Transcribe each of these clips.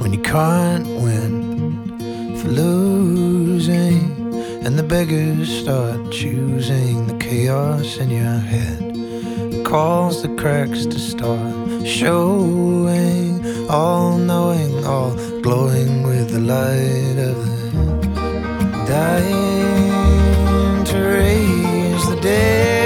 when you can't win for losing, and the beggars start choosing the chaos in your head. It calls the cracks to start showing, all knowing, all glowing with the light of the dying to raise the dead.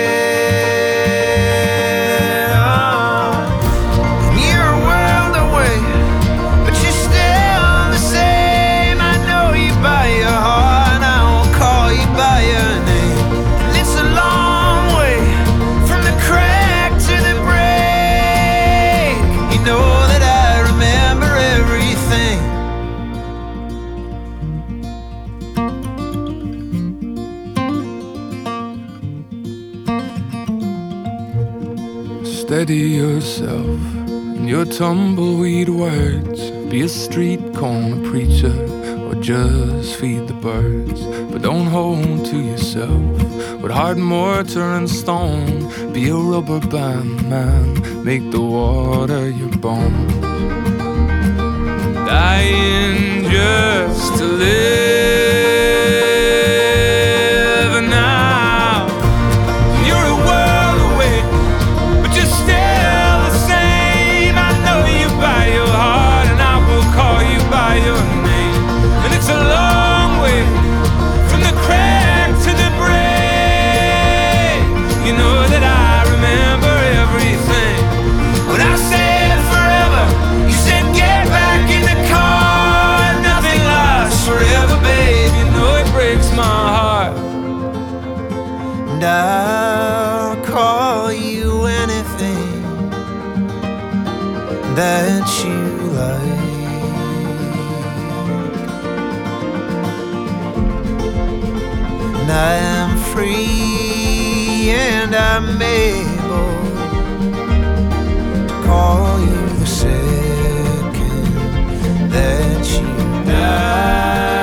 Steady yourself in your tumbleweed words. Be a street corner preacher or just feed the birds. But don't hold to yourself with hard mortar and stone. Be a rubber band man, make the water your bones. Dying just to live. And I'll call you anything that you like. And I am free and I'm able to call you the second that you die.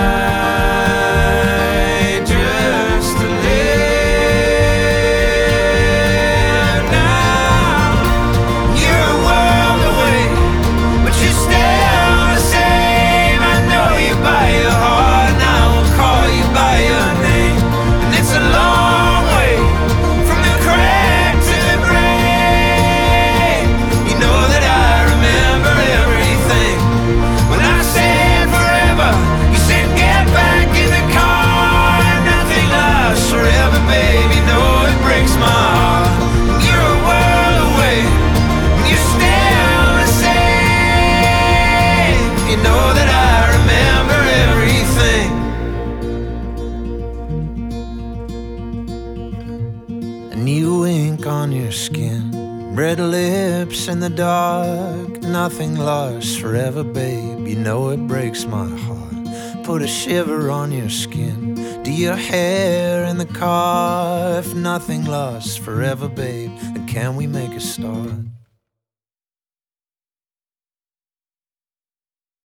New ink on your skin, red lips in the dark. Nothing lasts forever, babe, you know it breaks my heart. Put a shiver on your skin, do your hair in the car. If nothing lasts forever, babe, then can we make a start?